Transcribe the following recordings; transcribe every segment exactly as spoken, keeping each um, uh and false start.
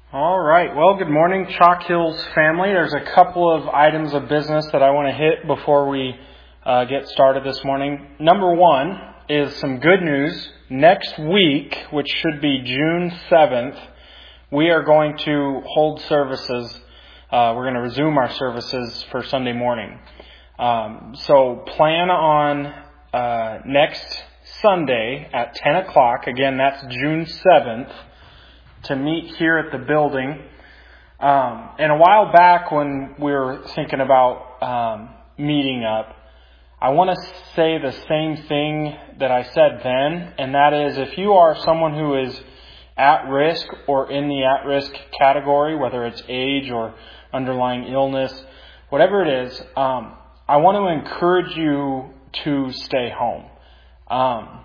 All right. Well, good morning, Chalk Hills family. There's a couple of items of business that I want to hit before we uh, get started this morning. Number one is some good news. Next week, which should be June seventh, we are going to hold services. Uh, we're going to resume our services for Sunday morning. Um, so plan on uh, next Sunday at ten o'clock. Again, that's June seventh. To meet here at the building. Um, and a while back when we were thinking about um, meeting up, I want to say the same thing that I said then, and that is if you are someone who is at risk or in the at-risk category, whether it's age or underlying illness, whatever it is, um, I want to encourage you to stay home. Um,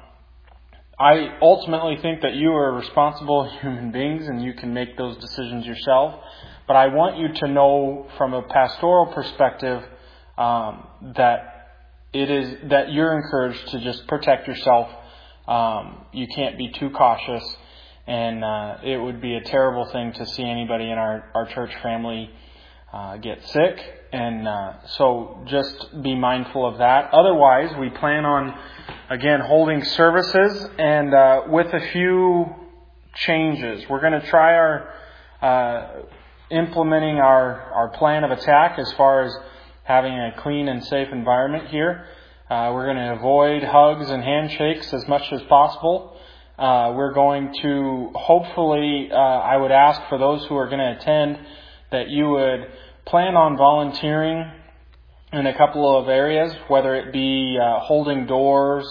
I ultimately think that you are responsible human beings and you can make those decisions yourself. But I want you to know from a pastoral perspective um, that it is that you're encouraged to just protect yourself. Um, you can't be too cautious, and uh, it would be a terrible thing to see anybody in our, our church family uh, get sick. And uh, so just be mindful of that. Otherwise, we plan on, again, holding services and uh, with a few changes. We're going to try our uh, implementing our, our plan of attack as far as having a clean and safe environment here. Uh, we're going to avoid hugs and handshakes as much as possible. Uh, we're going to hopefully, uh, I would ask for those who are going to attend that you would plan on volunteering in a couple of areas, whether it be uh, holding doors.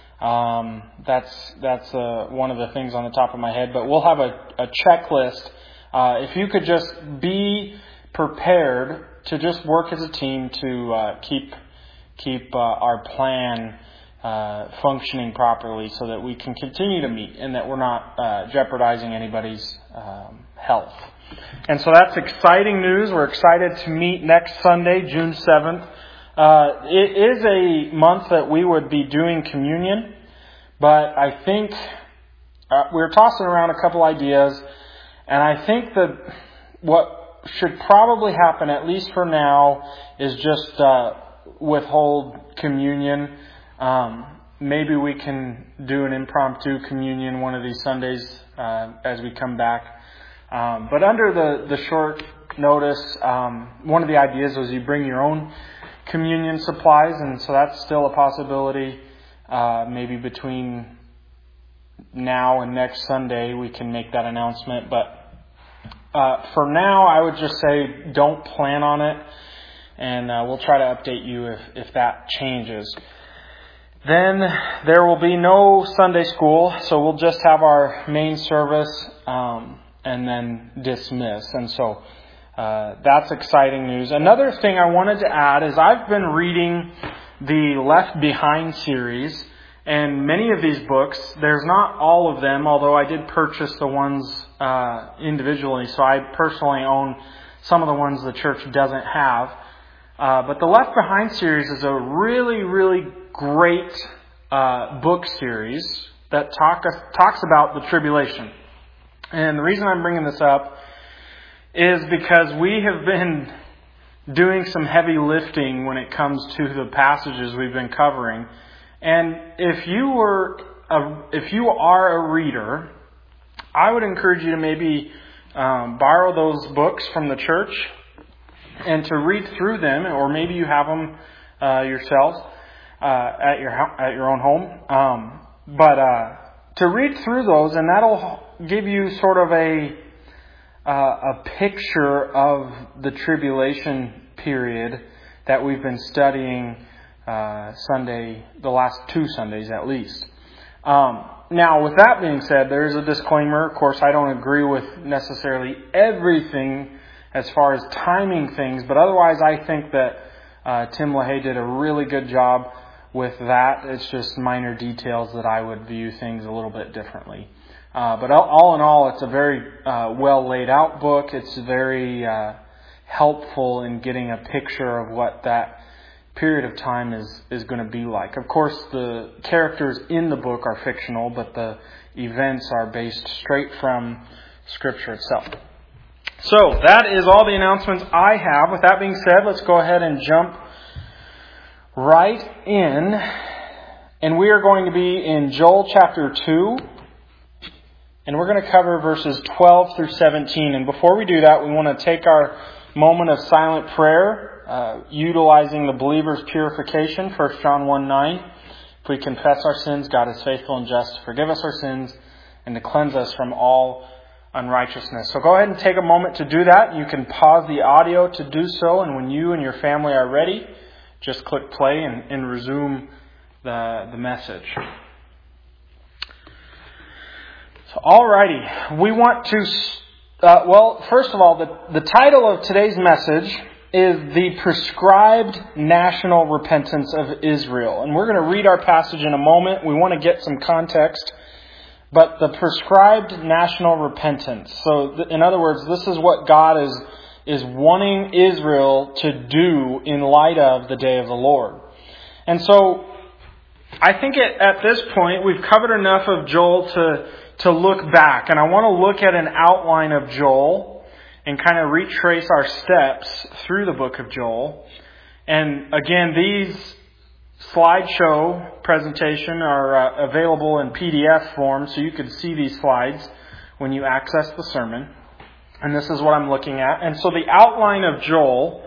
Um, that's that's uh, one of the things on the top of my head. But we'll have a, a checklist. Uh, if you could just be prepared to just work as a team to uh, keep keep uh, our plan uh, functioning properly, so that we can continue to meet and that we're not uh, jeopardizing anybody's um, health. And so that's exciting news. We're excited to meet next Sunday, June seventh. Uh, it is a month that we would be doing communion, but I think uh, we're tossing around a couple ideas, and I think that what should probably happen, at least for now, is just uh, withhold communion. Um, maybe we can do an impromptu communion one of these Sundays uh, as we come back. Um, but under the, the short notice, um, one of the ideas was you bring your own communion supplies, and so that's still a possibility. Uh, maybe between now and next Sunday we can make that announcement. But uh, for now, I would just say don't plan on it, and uh, we'll try to update you if, if that changes. Then there will be no Sunday school, so we'll just have our main service um, and then dismiss. And so uh, that's exciting news. Another thing I wanted to add is I've been reading the Left Behind series, and many of these books, there's not all of them, although I did purchase the ones uh, individually, so I personally own some of the ones the church doesn't have. Uh, but the Left Behind series is a really, really great uh, book series that talk, talks about the tribulation. And the reason I'm bringing this up is because we have been doing some heavy lifting when it comes to the passages we've been covering. And if you were a, if you are a reader, I would encourage you to maybe um, borrow those books from the church and to read through them, or maybe you have them uh, yourselves uh, at your at your own home. Um, but uh, to read through those, and that'll give you sort of a uh, a picture of the tribulation period that we've been studying uh, Sunday, the last two Sundays at least. Um, now, with that being said, there is a disclaimer. Of course, I don't agree with necessarily everything as far as timing things, but otherwise I think that uh, Tim LaHaye did a really good job with that. It's just minor details that I would view things a little bit differently. Uh, but all, all in all, it's a very uh, well laid out book. It's very uh, helpful in getting a picture of what that period of time is, is going to be like. Of course, the characters in the book are fictional, but the events are based straight from Scripture itself. So, that is all the announcements I have. With that being said, let's go ahead and jump right in. And we are going to be in Joel chapter two. And we're going to cover verses twelve through seventeen. And before we do that, we want to take our moment of silent prayer, uh, utilizing the believer's purification, First John one nine. If we confess our sins, God is faithful and just to forgive us our sins and to cleanse us from all unrighteousness. So go ahead and take a moment to do that. You can pause the audio to do so, and when you and your family are ready, just click play and, and resume the, the message. So, alrighty, we want to, uh, well, first of all, the, the title of today's message is The Prescribed National Repentance of Israel. And we're going to read our passage in a moment. We want to get some context. But the prescribed national repentance. So, th- in other words, this is what God is, is wanting Israel to do in light of the day of the Lord. And so, I think at, at this point, we've covered enough of Joel to, to look back. And I want to look at an outline of Joel and kind of retrace our steps through the book of Joel. And again, these slideshow presentation are uh, available in P D F form, so you can see these slides when you access the sermon. And this is what I'm looking at. And so the outline of Joel,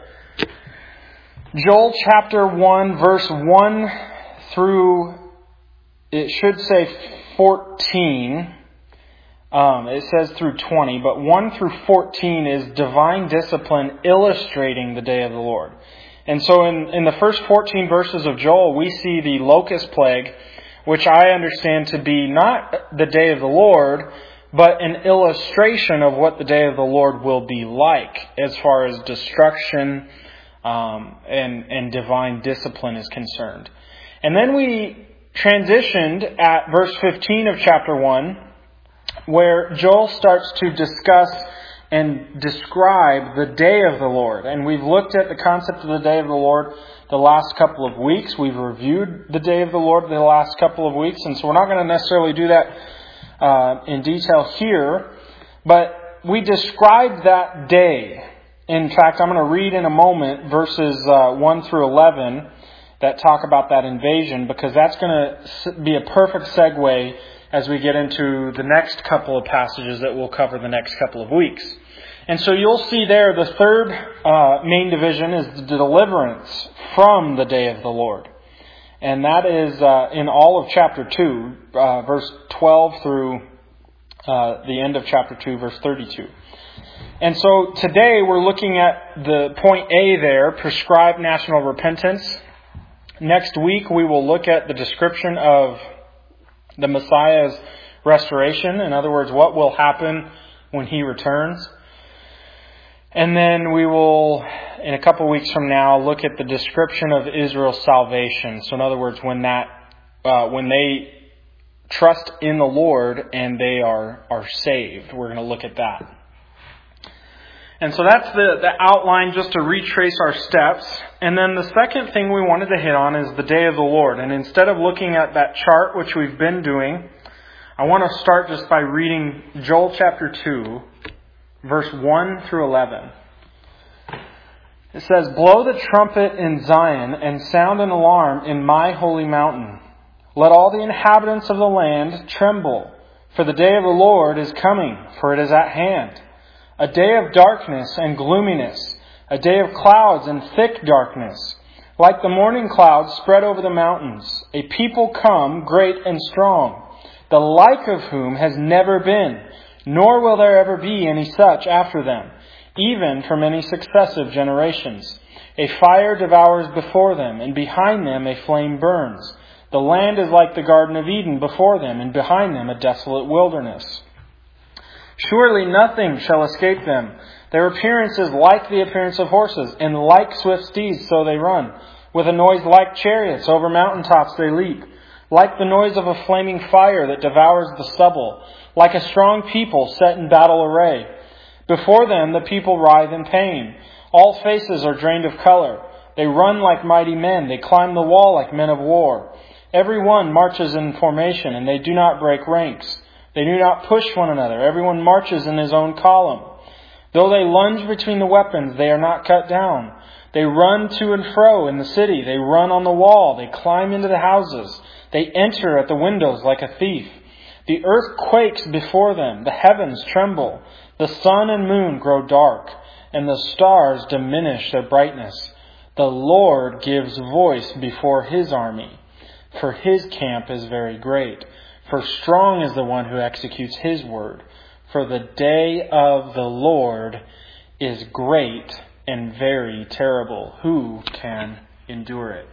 Joel chapter one, verse one through, it should say fourteen. Um, it says through twenty, but one through fourteen is divine discipline illustrating the day of the Lord. And so in, in the first fourteen verses of Joel, we see the locust plague, which I understand to be not the day of the Lord, but an illustration of what the day of the Lord will be like as far as destruction um, and, and divine discipline is concerned. And then we transitioned at verse fifteen of chapter one, where Joel starts to discuss and describe the day of the Lord. And we've looked at the concept of the day of the Lord the last couple of weeks. We've reviewed the day of the Lord the last couple of weeks. And so we're not going to necessarily do that uh, in detail here. But we described that day. In fact, I'm going to read in a moment verses uh, one through eleven that talk about that invasion, because that's going to be a perfect segue as we get into the next couple of passages that we'll cover the next couple of weeks. And so you'll see there the third uh, main division is the deliverance from the day of the Lord. And that is uh, in all of chapter two, uh, verse twelve through uh, the end of chapter two, verse thirty-two. And so today we're looking at the point A there, prescribed national repentance. Next week we will look at the description of the Messiah's restoration. In other words, what will happen when He returns. And then we will, in a couple of weeks from now, look at the description of Israel's salvation. So in other words, when that, uh, when they trust in the Lord and they are, are saved. We're going to look at that. And so that's the, the outline, just to retrace our steps. And then the second thing we wanted to hit on is the day of the Lord. And instead of looking at that chart, which we've been doing, I want to start just by reading Joel chapter two, verse one through eleven. It says, "Blow the trumpet in Zion and sound an alarm in my holy mountain. Let all the inhabitants of the land tremble, for the day of the Lord is coming, for it is at hand. A day of darkness and gloominess, a day of clouds and thick darkness, like the morning clouds spread over the mountains. A people come, great and strong, the like of whom has never been, nor will there ever be any such after them, even for many successive generations. A fire devours before them, and behind them a flame burns. The land is like the Garden of Eden before them, and behind them a desolate wilderness. Surely nothing shall escape them. Their appearance is like the appearance of horses, and like swift steeds so they run. With a noise like chariots, over mountaintops they leap. Like the noise of a flaming fire that devours the stubble. Like a strong people set in battle array. Before them the people writhe in pain. All faces are drained of color. They run like mighty men. They climb the wall like men of war. Every one marches in formation, and they do not break ranks. They do not push one another. Everyone marches in his own column. Though they lunge between the weapons, they are not cut down. They run to and fro in the city. They run on the wall. They climb into the houses. They enter at the windows like a thief. The earth quakes before them. The heavens tremble. The sun and moon grow dark, and the stars diminish their brightness. The Lord gives voice before His army, for His camp is very great. For strong is the one who executes His word. For the day of the Lord is great and very terrible. Who can endure it?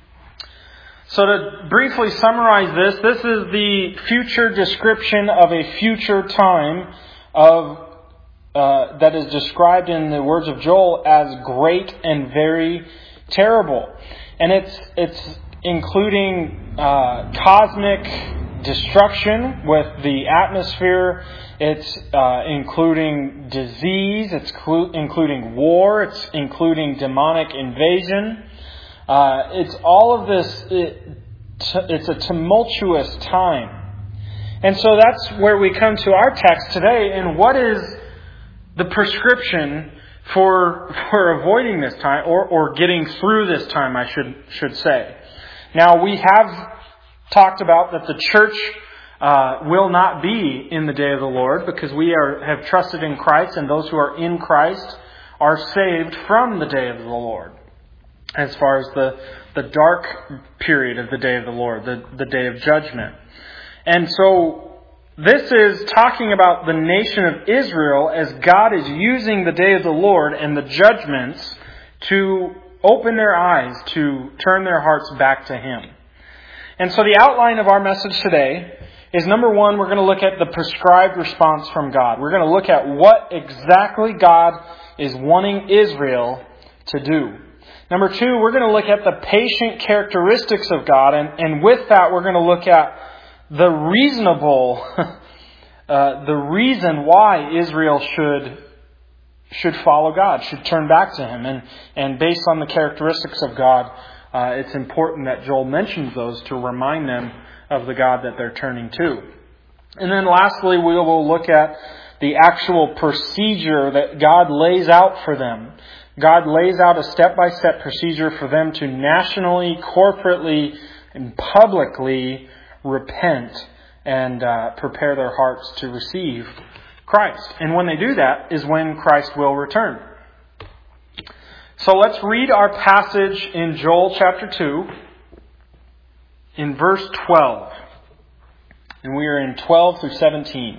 So to briefly summarize this, this is the future description of a future time of uh, that is described in the words of Joel as great and very terrible. And it's it's including uh, cosmic destruction with the atmosphere. It's uh, including disease. It's clu- including war. It's including demonic invasion. Uh, it's all of this. It, t- it's a tumultuous time. And so that's where we come to our text today. And what is the prescription for for avoiding this time, or, or getting through this time, I should should say. Now, we have talked about that the church uh, will not be in the day of the Lord, because we are have trusted in Christ, and those who are in Christ are saved from the day of the Lord. As far as the, the dark period of the day of the Lord, the, the day of judgment. And so this is talking about the nation of Israel as God is using the day of the Lord and the judgments to open their eyes, to turn their hearts back to Him. And so the outline of our message today is, number one, we're going to look at the prescribed response from God. We're going to look at what exactly God is wanting Israel to do. Number two, we're going to look at the patient characteristics of God. And, and with that, we're going to look at the reasonable, uh, the reason why Israel should should follow God, should turn back to Him. And, and based on the characteristics of God, uh, it's important that Joel mentions those to remind them of the God that they're turning to. And then lastly, we will look at the actual procedure that God lays out for them. God lays out a step-by-step procedure for them to nationally, corporately, and publicly repent and uh, prepare their hearts to receive Christ. And when they do that is when Christ will return. So let's read our passage in Joel chapter two, in verse twelve. And we are in twelve through seventeen.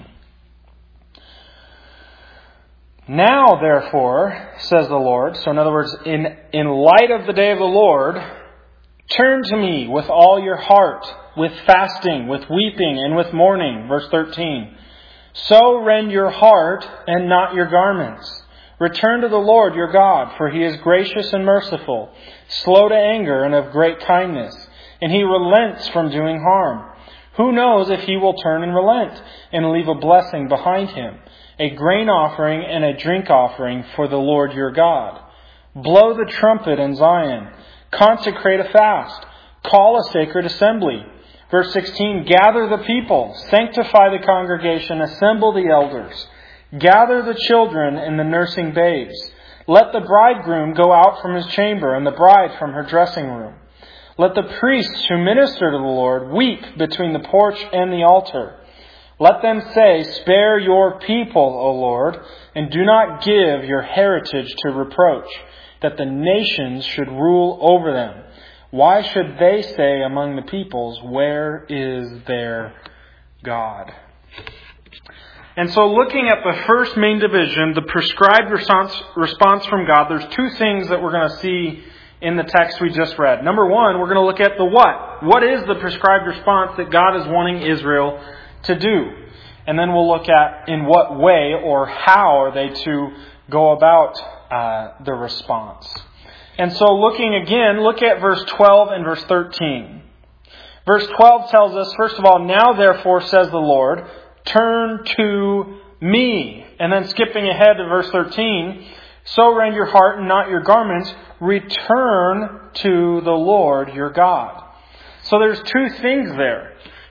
Now, therefore, says the Lord, so in other words, in, in light of the day of the Lord, turn to me with all your heart, with fasting, with weeping, and with mourning. Verse thirteen. So rend your heart and not your garments. Return to the Lord your God, for He is gracious and merciful, slow to anger and of great kindness, and He relents from doing harm. Who knows if He will turn and relent and leave a blessing behind Him, a grain offering and a drink offering for the Lord your God. Blow the trumpet in Zion. Consecrate a fast. Call a sacred assembly. Verse sixteen, gather the people. Sanctify the congregation. Assemble the elders. Gather the children and the nursing babes. Let the bridegroom go out from his chamber and the bride from her dressing room. Let the priests who minister to the Lord weep between the porch and the altar. Let them say, spare your people, O Lord, and do not give your heritage to reproach, that the nations should rule over them. Why should they say among the peoples, where is their God? And so looking at the first main division, the prescribed response, response from God, there's two things that we're going to see in the text we just read. Number one, we're going to look at the what. What is the prescribed response that God is wanting Israel to do? And then we'll look at in what way or how are they to go about uh, the response. And so looking again, look at verse twelve and verse thirteen. Verse twelve tells us, first of all, now therefore, says the Lord, turn to me. And then skipping ahead to verse thirteen, so rend your heart and not your garments, return to the Lord your God. So there's two things there.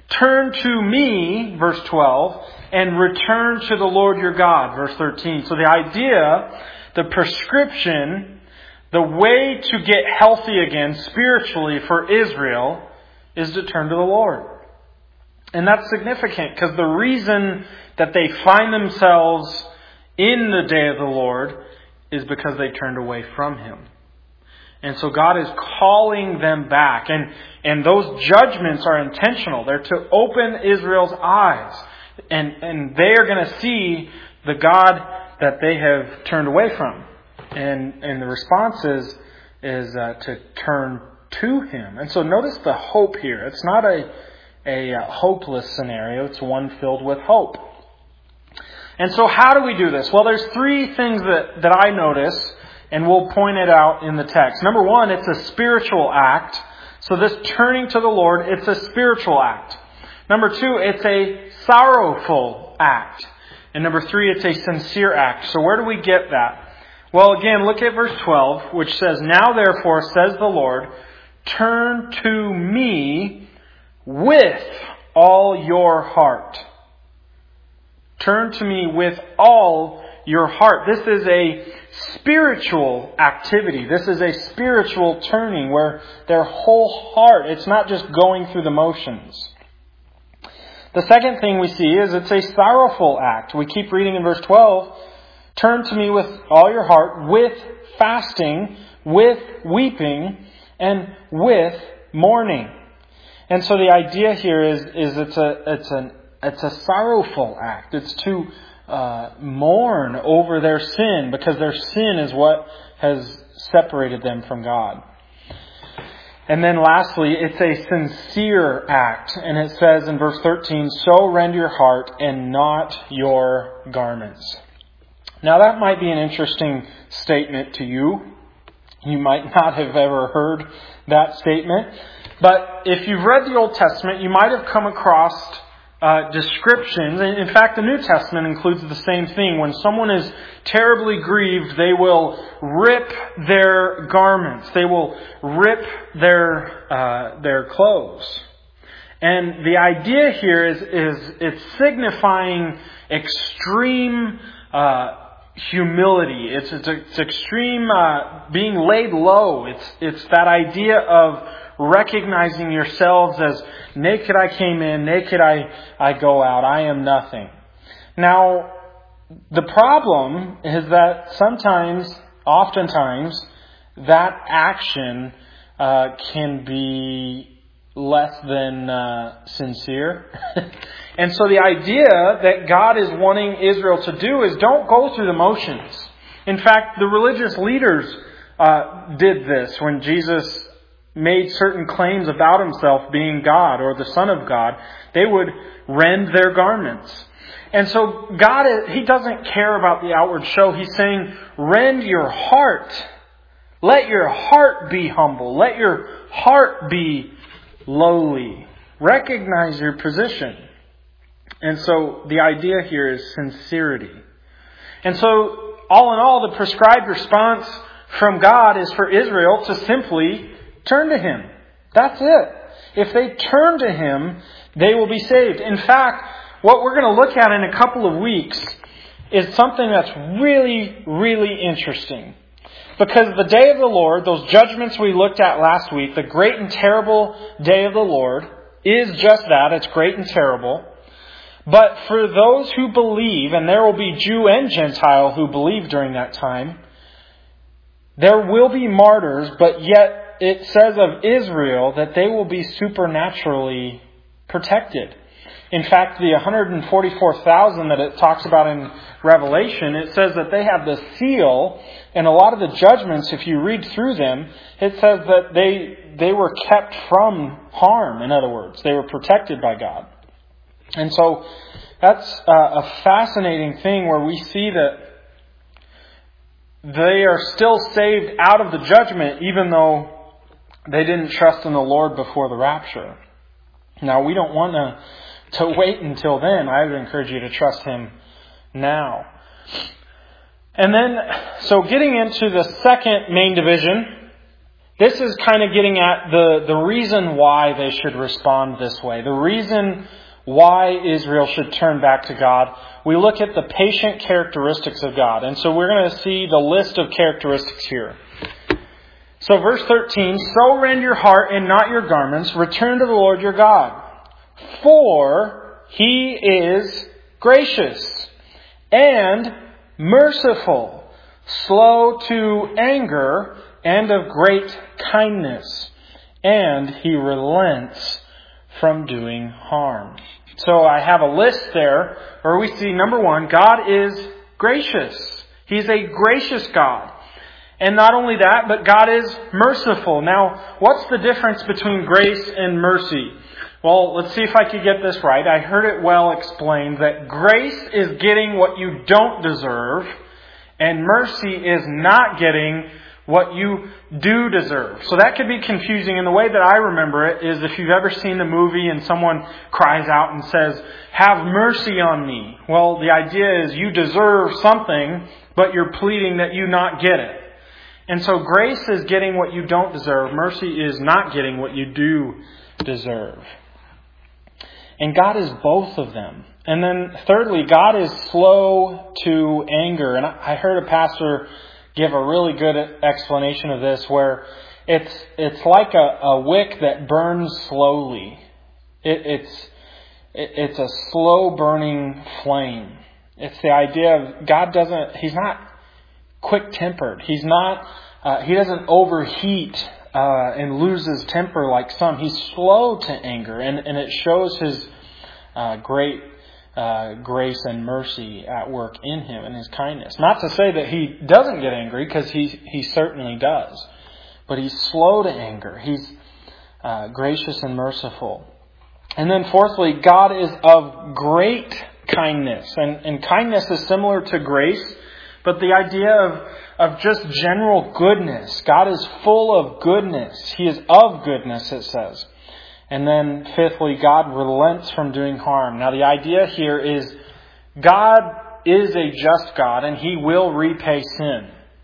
Turn to me, verse twelve, and return to the Lord your God, verse thirteen. So the idea, the prescription, the way to get healthy again spiritually for Israel is to turn to the Lord. And that's significant because the reason that they find themselves in the day of the Lord is because they turned away from Him. And so God is calling them back. And, and those judgments are intentional. They're to open Israel's eyes. And, and they are going to see the God that they have turned away from. And, and the response is, is uh, to turn to Him. And so notice the hope here. It's not a, a uh, hopeless scenario. It's one filled with hope. And so how do we do this? Well, there's three things that, that I notice, and we'll point it out in the text. Number one, it's a spiritual act. So this turning to the Lord, it's a spiritual act. Number two, it's a sorrowful act. And number three, it's a sincere act. So where do we get that? Well, again, look at verse twelve, which says, "Now therefore, says the Lord, turn to me with all your heart." Turn to me with all your heart. This is a spiritual activity. This is a spiritual turning where their whole heart, it's not just going through the motions. The second thing we see is it's a sorrowful act. We keep reading in verse twelve. Turn to me with all your heart, with fasting, with weeping, and with mourning. And so the idea here is, is it's a it's an it's a sorrowful act. It's to uh, mourn over their sin, because their sin is what has separated them from God. And then lastly, it's a sincere act. And it says in verse thirteen, "So rend your heart and not your garments." Now that might be an interesting statement to you. You might not have ever heard that statement. But if you've read the Old Testament, you might have come across uh, descriptions. In fact, the New Testament includes the same thing. When someone is terribly grieved, they will rip their garments. They will rip their uh, their clothes. And the idea here is, is it's signifying extreme uh humility. It's, it's, it's extreme uh, being laid low. It's it's that idea of recognizing yourselves as naked I came in, naked I, I go out. I am nothing. Now, the problem is that sometimes, oftentimes, that action uh, can be less than uh, sincere. And so the idea that God is wanting Israel to do is don't go through the motions. In fact, the religious leaders uh, did this when Jesus made certain claims about Himself being God or the Son of God. They would rend their garments. And so God, He doesn't care about the outward show. He's saying, rend your heart. Let your heart be humble. Let your heart be lowly. Recognize your position. And so the idea here is sincerity. And so all in all, the prescribed response from God is for Israel to simply turn to Him. That's it. If they turn to Him, they will be saved. In fact, what we're going to look at in a couple of weeks is something that's really, really interesting. Because the day of the Lord, those judgments we looked at last week, the great and terrible day of the Lord, is just that. It's great and terrible. But for those who believe, and there will be Jew and Gentile who believe during that time, there will be martyrs, but yet it says of Israel that they will be supernaturally protected. In fact, the one hundred forty-four thousand that it talks about in Revelation, it says that they have the seal, and a lot of the judgments, if you read through them, it says that they they were kept from harm, in other words. They were protected by God. And so that's uh, a fascinating thing where we see that they are still saved out of the judgment even though they didn't trust in the Lord before the rapture. Now, we don't want to, to wait until then. I would encourage you to trust Him now. And then, so getting into the second main division, This is kind of getting at the, the reason why they should respond this way. The reason why Israel should turn back to God. We look at the patient characteristics of God. And so we're going to see the list of characteristics here. So verse thirteen, so rend your heart and not your garments. Return to the Lord your God. For He is gracious and merciful, slow to anger, and of great kindness, and He relents from doing harm. So I have a list there where we see, number one, God is gracious. He's a gracious God. And not only that, but God is merciful. Now, what's the difference between grace and mercy? Well, let's see if I could get this right. I heard it well explained that grace is getting what you don't deserve, and mercy is not getting what you do deserve. So that could be confusing. And the way that I remember it is if you've ever seen the movie and someone cries out and says, have mercy on me. Well, the idea is you deserve something, but you're pleading that you not get it. And so grace is getting what you don't deserve. Mercy is not getting what you do deserve. And God is both of them. And then thirdly, God is slow to anger. And I heard a pastor give a really good explanation of this where it's it's like a, a wick that burns slowly. It, it's it, it's a slow burning flame. It's the idea of God doesn't, He's not quick-tempered. He's not, uh, He doesn't overheat uh, and lose His temper like some. He's slow to anger, and, and it shows His uh, great Uh, grace and mercy at work in Him and His kindness. Not to say that He doesn't get angry, because He He certainly does. But He's slow to anger. He's uh, gracious and merciful. And then fourthly, God is of great kindness. And, and kindness is similar to grace, but the idea of, of just general goodness. God is full of goodness. He is of goodness, it says. And then fifthly, God relents from doing harm. Now the idea here is God is a just God and He will repay sin.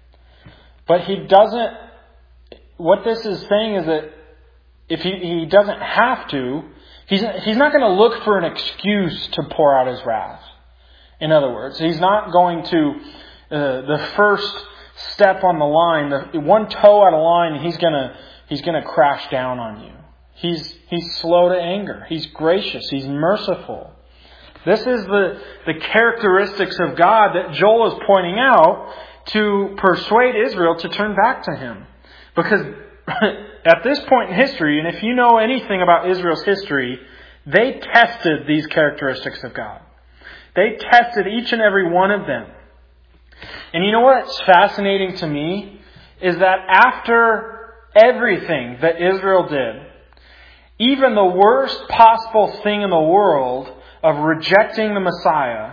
But He doesn't, what this is saying is that if He, he doesn't have to, He's, he's not going to look for an excuse to pour out His wrath. In other words, He's not going to, uh, the first step on the line, the one toe out of line, He's going to, He's going to crash down on you. He's he's slow to anger. He's gracious. He's merciful. This is the, the characteristics of God that Joel is pointing out to persuade Israel to turn back to Him. Because at this point in history, and if you know anything about Israel's history, they tested these characteristics of God. They tested each and every one of them. And you know what's fascinating to me is that after everything that Israel did, even the worst possible thing in the world of rejecting the Messiah,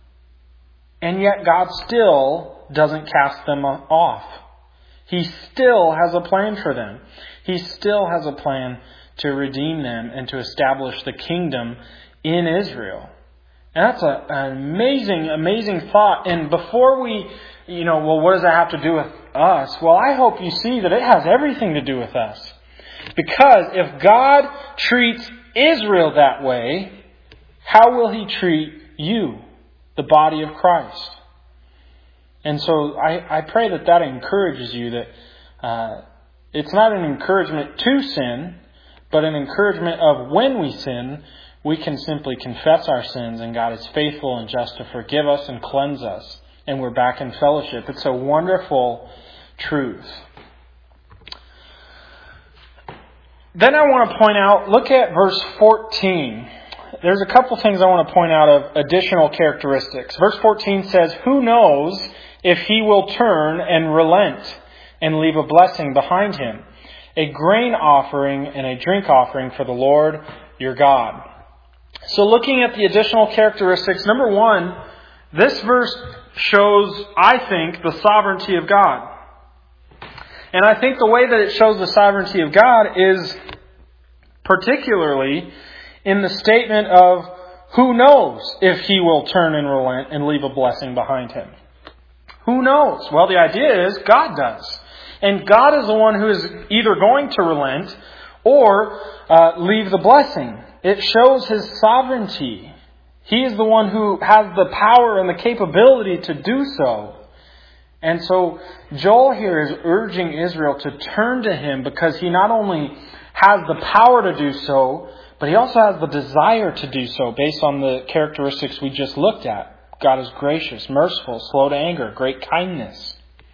and yet God still doesn't cast them off. He still has a plan for them. He still has a plan to redeem them and to establish the kingdom in Israel. And that's a, an amazing, amazing thought. And before we, you know, well, what does that have to do with us? Well, I hope you see that it has everything to do with us. Because if God treats Israel that way, how will He treat you, the body of Christ? And so I, I pray that that encourages you, that uh, it's not an encouragement to sin, but an encouragement of when we sin, we can simply confess our sins, and God is faithful and just to forgive us and cleanse us, and we're back in fellowship. It's a wonderful truth. Then I want to point out, look at verse fourteen. There's a couple things I want to point out of additional characteristics. Verse fourteen says, who knows if He will turn and relent and leave a blessing behind Him, a grain offering and a drink offering for the Lord your God. So looking at the additional characteristics, number one, this verse shows, I think, the sovereignty of God. And I think the way that it shows the sovereignty of God is particularly in the statement of who knows if He will turn and relent and leave a blessing behind Him. Who knows? Well, the idea is God does. And God is the one who is either going to relent or uh, leave the blessing. It shows His sovereignty. He is the one who has the power and the capability to do so. And so Joel here is urging Israel to turn to Him because He not only has the power to do so, but He also has the desire to do so based on the characteristics we just looked at. God is gracious, merciful, slow to anger, great kindness.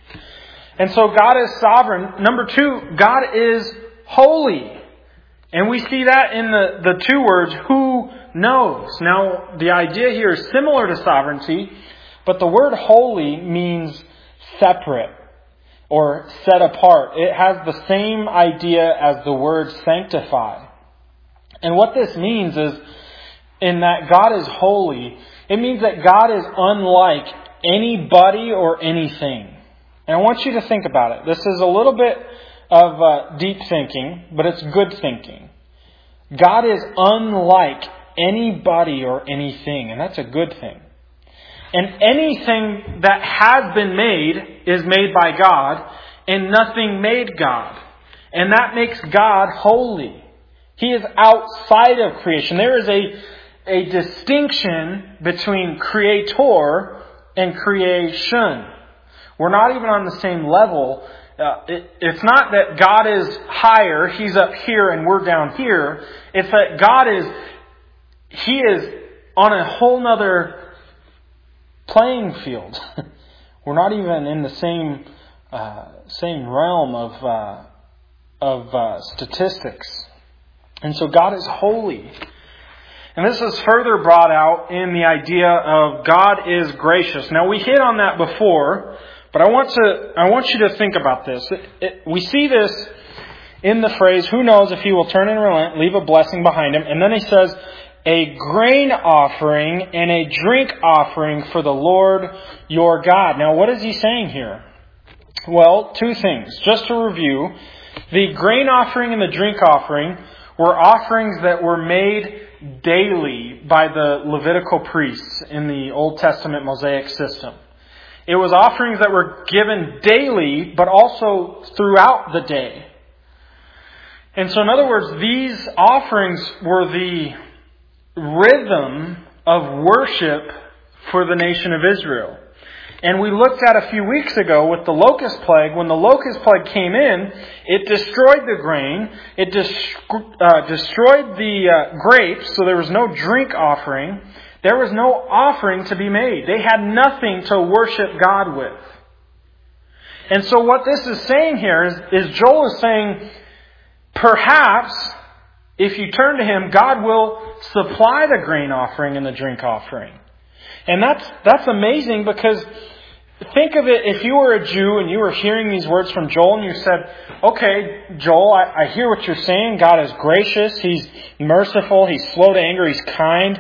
And so God is sovereign. Number two, God is holy. And we see that in the, the two words, who knows. Now, the idea here is similar to sovereignty, but the word holy means separate or set apart. It has the same idea as the word sanctify. And what this means is, in that God is holy, it means that God is unlike anybody or anything. And I want you to think about it. This is a little bit of uh, deep thinking, but it's good thinking. God is unlike anybody or anything, and that's a good thing. And anything that has been made is made by God, and nothing made God. And that makes God holy. He is outside of creation. There is a, a distinction between creator and creation. We're not even on the same level. Uh, it, it's not that God is higher, He's up here and we're down here. It's that God is, He is on a whole nother playing field. We're not even in the same uh, same realm of uh, of uh, statistics. And so God is holy. And this is further brought out in the idea of God is gracious. Now we hit on that before, but I want to I want you to think about this. It, it, we see this in the phrase, who knows if He will turn and relent, leave a blessing behind Him. And then He says, a grain offering and a drink offering for the Lord your God. Now, what is He saying here? Well, two things. Just to review, the grain offering and the drink offering were offerings that were made daily by the Levitical priests in the Old Testament Mosaic system. It was offerings that were given daily, but also throughout the day. And so, in other words, these offerings were the rhythm of worship for the nation of Israel. And we looked at a few weeks ago with the locust plague. When the locust plague came in, it destroyed the grain. It des- uh, destroyed the uh, grapes, so there was no drink offering. There was no offering to be made. They had nothing to worship God with. And so what this is saying here is, is Joel is saying, perhaps if you turn to Him, God will supply the grain offering and the drink offering. And that's that's amazing, because think of it, if you were a Jew and you were hearing these words from Joel and you said, okay, Joel, I, I hear what you're saying. God is gracious. He's merciful. He's slow to anger. He's kind.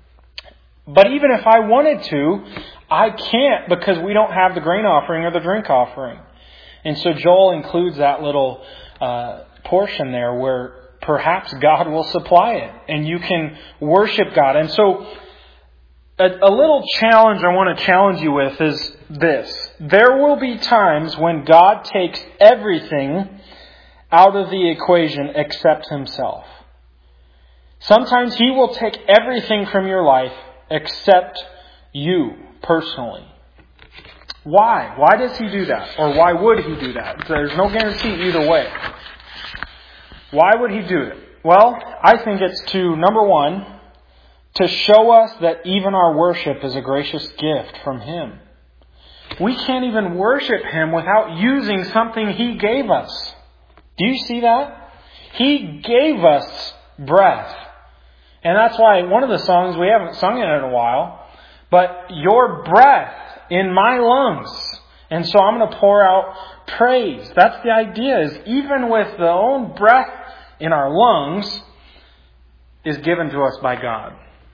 But even if I wanted to, I can't, because we don't have the grain offering or the drink offering. And so Joel includes that little uh, portion there where perhaps God will supply it and you can worship God. And so a, a little challenge I want to challenge you with is this. There will be times when God takes everything out of the equation except Himself. Sometimes He will take everything from your life except you personally. Why? Why does He do that? Or why would He do that? There's no guarantee either way. Why would He do it? Well, I think it's to, number one, to show us that even our worship is a gracious gift from Him. We can't even worship Him without using something He gave us. Do you see that? He gave us breath. And that's why one of the songs, we haven't sung it in a while, but your breath in my lungs. And so I'm going to pour out praise. That's the idea, is even with the own breath in our lungs is given to us by God.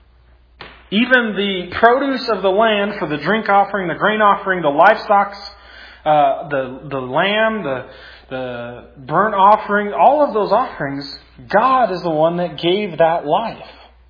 Even the produce of the land for the drink offering, the grain offering, the livestock, uh, the, the lamb, the, the burnt offering, all of those offerings, God is the one that gave that life.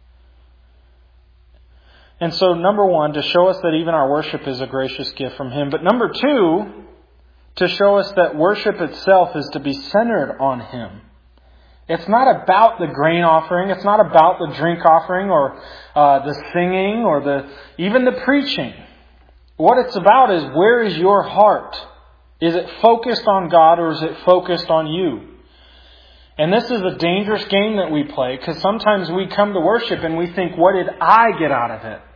And so, number one, to show us that even our worship is a gracious gift from Him. But number two, to show us that worship itself is to be centered on Him. It's not about the grain offering. It's not about the drink offering or uh, the singing or the even the preaching. What it's about is, where is your heart? Is it focused on God or is it focused on you? And this is a dangerous game that we play, because sometimes we come to worship and we think, what did I get out of it?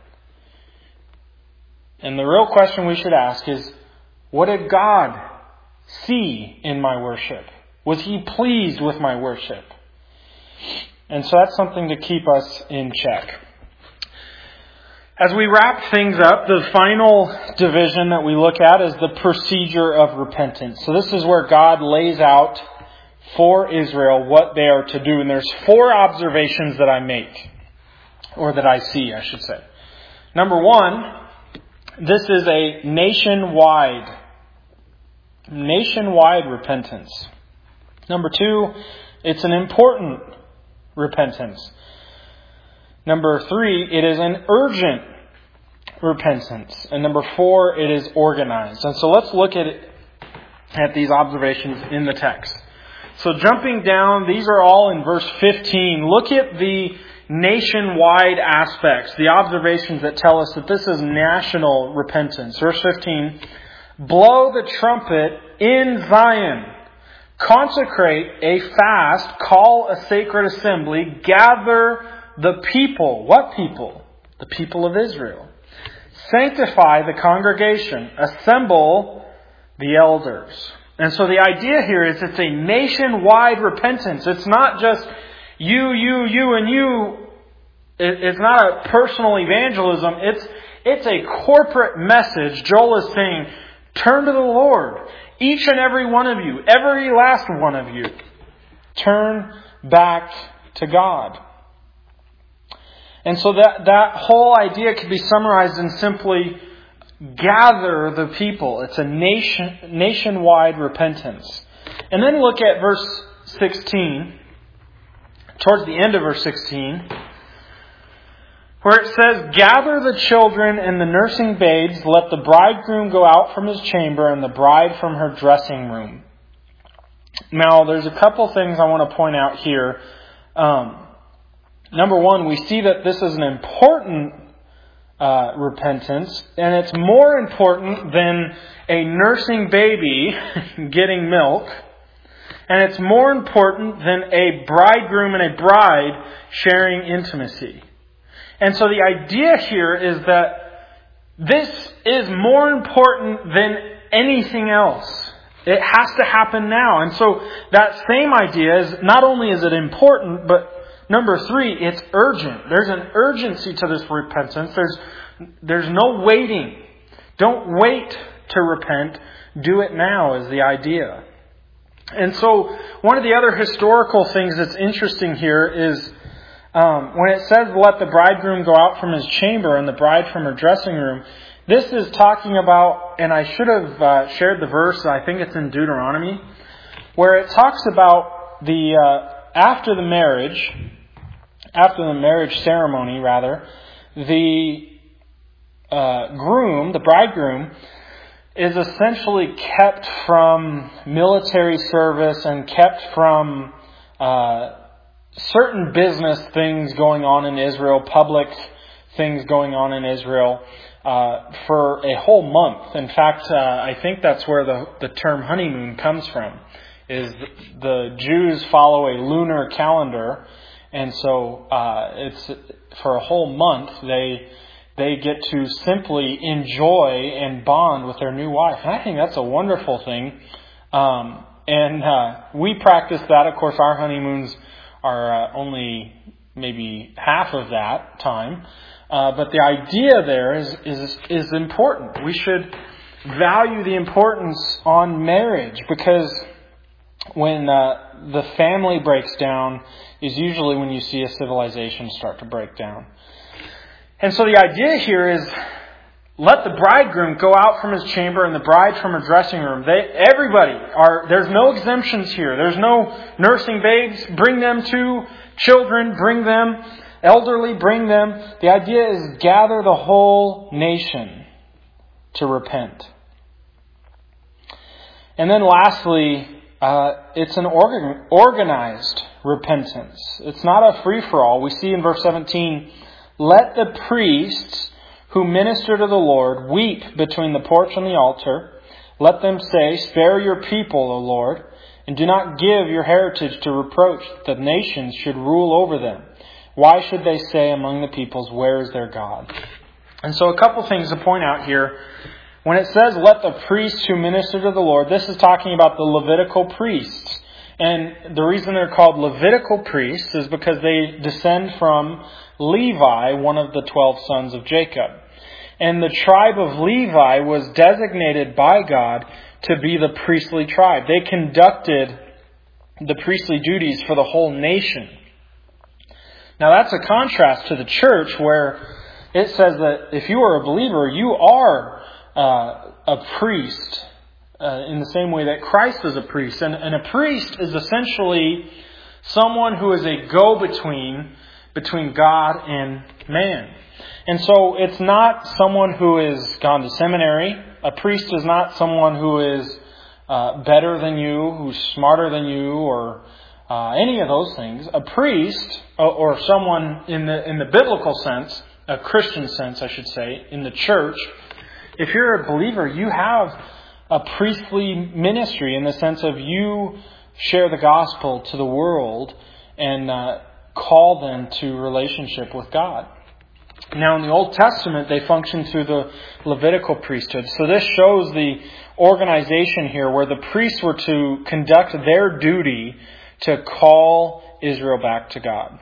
And the real question we should ask is, what did God see in my worship? Was He pleased with my worship? And so that's something to keep us in check. As we wrap things up, the final division that we look at is the procedure of repentance. So this is where God lays out for Israel what they are to do. And there's four observations that I make, or that I see, I should say. Number one, this is a nationwide, nationwide repentance. Number two, it's an important repentance. Number three, it is an urgent repentance. And number four, it is organized. And so let's look at it, at these observations in the text. So jumping down, these are all in verse fifteen. Look at the nationwide aspects, the observations that tell us that this is national repentance. Verse fifteen, blow the trumpet in Zion. Consecrate a fast, call a sacred assembly, gather the people. What people? The people of Israel. Sanctify the congregation. Assemble the elders. And so the idea here is it's a nationwide repentance. It's not just you, you, you, and you. It's not a personal evangelism. It's, it's a corporate message. Joel is saying, turn to the Lord. Each and every one of you, every last one of you, turn back to God. And so that, that whole idea could be summarized in simply gather the people. It's a nation, nationwide repentance. And then look at verse sixteen, towards the end of verse sixteen, where it says, gather the children and the nursing babes, let the bridegroom go out from his chamber and the bride from her dressing room. Now, there's a couple things I want to point out here. Um, number one, we see that this is an important uh, repentance, and it's more important than a nursing baby getting milk, and it's more important than a bridegroom and a bride sharing intimacy. And so the idea here is that this is more important than anything else. It has to happen now. And so that same idea is, not only is it important, but number three, it's urgent. There's an urgency to this repentance. There's, there's no waiting. Don't wait to repent. Do it now is the idea. And so one of the other historical things that's interesting here is, Um, when it says, let the bridegroom go out from his chamber and the bride from her dressing room, this is talking about, and I should have uh, shared the verse, I think it's in Deuteronomy, where it talks about the, uh, after the marriage, after the marriage ceremony, rather, the uh, groom, the bridegroom, is essentially kept from military service and kept from uh certain business things going on in Israel, public things going on in Israel, uh, for a whole month. In fact, uh, I think that's where the, the term honeymoon comes from, is the Jews follow a lunar calendar, and so uh, it's for a whole month they they get to simply enjoy and bond with their new wife. And I think that's a wonderful thing. Um, and uh, we practice that. Of course, our honeymoons are uh, only maybe half of that time. Uh, but the idea there is, is is important. We should value the importance on marriage, because when uh, the family breaks down is usually when you see a civilization start to break down. And so the idea here is, let the bridegroom go out from his chamber and the bride from her dressing room. They, everybody, are. There's no exemptions here. There's no nursing babes. Bring them too. Children, bring them. Elderly, bring them. The idea is gather the whole nation to repent. And then lastly, uh, it's an organ, organized repentance. It's not a free-for-all. We see in verse seventeen, let the priests who minister to the Lord weep between the porch and the altar. Let them say, spare your people, O Lord, and do not give your heritage to reproach, that the nations should rule over them. Why should they say among the peoples, where is their God? And so a couple things to point out here. When it says, let the priests who minister to the Lord, this is talking about the Levitical priests. And the reason they're called Levitical priests is because they descend from Levi, one of the twelve sons of Jacob. And the tribe of Levi was designated by God to be the priestly tribe. They conducted the priestly duties for the whole nation. Now that's a contrast to the church, where it says that if you are a believer, you are uh, a priest uh, in the same way that Christ is a priest. And, and a priest is essentially someone who is a go-between between God and man. And so it's not someone who has gone to seminary. A priest is not someone who is uh, better than you, who's smarter than you, or uh, any of those things. A priest, or, or someone in the in the biblical sense, a Christian sense, I should say, in the church, if you're a believer, you have a priestly ministry in the sense of you share the gospel to the world and uh, call them to relationship with God. Now, in the Old Testament, they function through the Levitical priesthood. So this shows the organization here where the priests were to conduct their duty to call Israel back to God.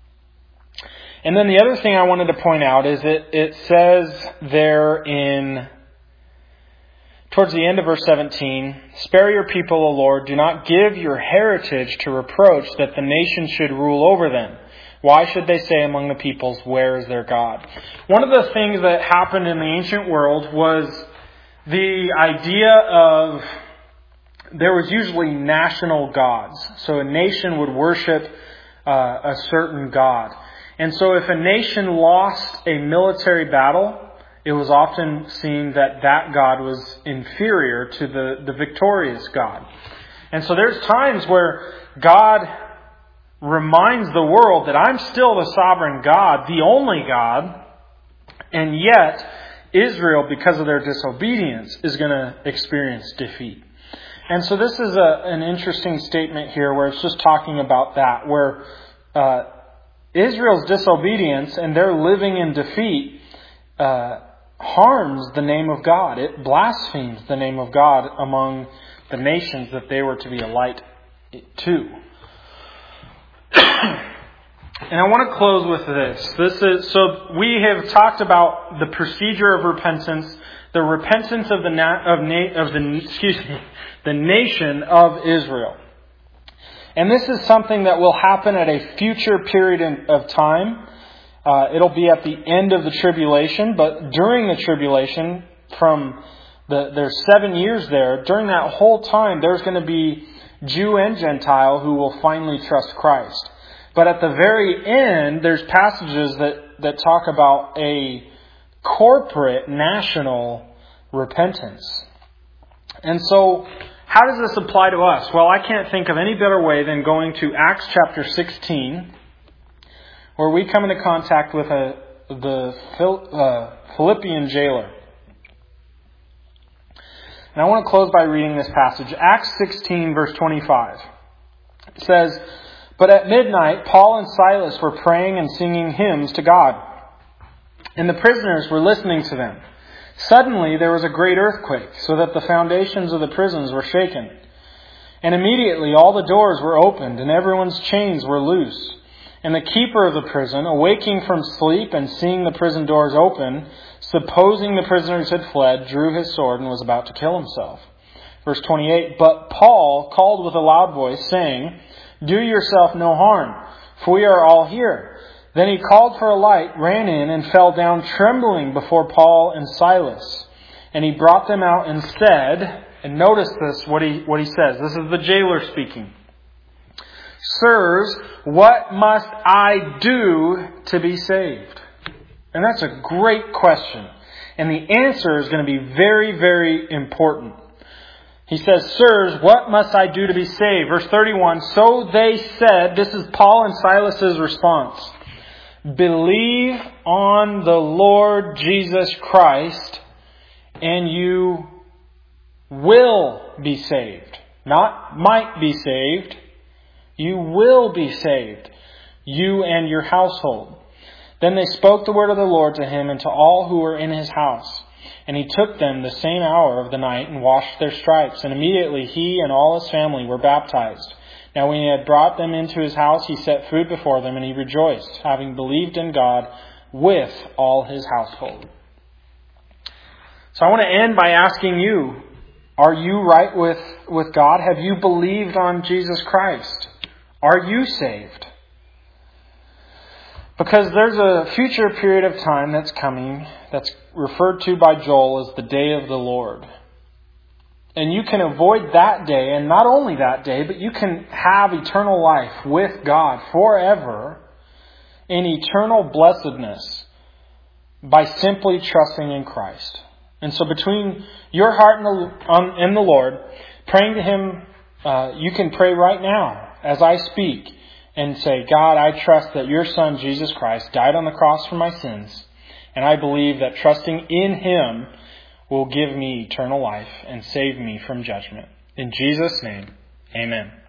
And then the other thing I wanted to point out is that it says there in, towards the end of verse seventeen, spare your people, O Lord, do not give your heritage to reproach, that the nations should rule over them. Why should they say among the peoples, where is their God? One of the things that happened in the ancient world was the idea of, there was usually national gods. So a nation would worship uh, a certain god. And so if a nation lost a military battle, it was often seen that that god was inferior to the, the victorious God. And so there's times where God reminds the world that I'm still the sovereign God, the only God, and yet Israel, because of their disobedience, is going to experience defeat. And so this is a, an interesting statement here where it's just talking about that, where uh, Israel's disobedience and their living in defeat uh, harms the name of God. It blasphemes the name of God among the nations that they were to be a light to. And I want to close with this. This is so we have talked about the procedure of repentance, the repentance of the na- of, na- of the excuse me, the nation of Israel. And this is something that will happen at a future period in, of time. Uh, it'll be at the end of the tribulation, but during the tribulation, from the there's seven years there. During that whole time, there's going to be Jew and Gentile who will finally trust Christ. But at the very end, there's passages that, that talk about a corporate national repentance. And so, how does this apply to us? Well, I can't think of any better way than going to Acts chapter sixteen, where we come into contact with a, the uh, Philippian jailer. And I want to close by reading this passage. Acts sixteen, verse twenty-five. It says, but at midnight, Paul and Silas were praying and singing hymns to God, and the prisoners were listening to them. Suddenly there was a great earthquake, so that the foundations of the prisons were shaken. And immediately all the doors were opened, and everyone's chains were loose. And the keeper of the prison, awaking from sleep and seeing the prison doors open, supposing the prisoners had fled, drew his sword and was about to kill himself. Verse twenty-eight, but Paul called with a loud voice, saying, do yourself no harm, for we are all here. Then he called for a light, ran in, and fell down trembling before Paul and Silas. And he brought them out and said, and notice this, what he, what he says. This is the jailer speaking. Sirs, what must I do to be saved? And that's a great question. And the answer is going to be very, very important. He says, Sirs, what must I do to be saved? Verse thirty-one, so they said, this is Paul and Silas's response, believe on the Lord Jesus Christ and you will be saved. Not might be saved. You will be saved, you and your household. Then they spoke the word of the Lord to him and to all who were in his house. And he took them the same hour of the night and washed their stripes. And immediately he and all his family were baptized. Now when he had brought them into his house, he set food before them, and he rejoiced, having believed in God with all his household. So I want to end by asking you, are you right with, with God? Have you believed on Jesus Christ? Are you saved? Because there's a future period of time that's coming that's referred to by Joel as the day of the Lord. And you can avoid that day, and not only that day, but you can have eternal life with God forever in eternal blessedness by simply trusting in Christ. And so between your heart and the, um, and the Lord, praying to Him, uh, you can pray right now as I speak and say, God, I trust that your Son, Jesus Christ, died on the cross for my sins. And I believe that trusting in Him will give me eternal life and save me from judgment. In Jesus' name, amen.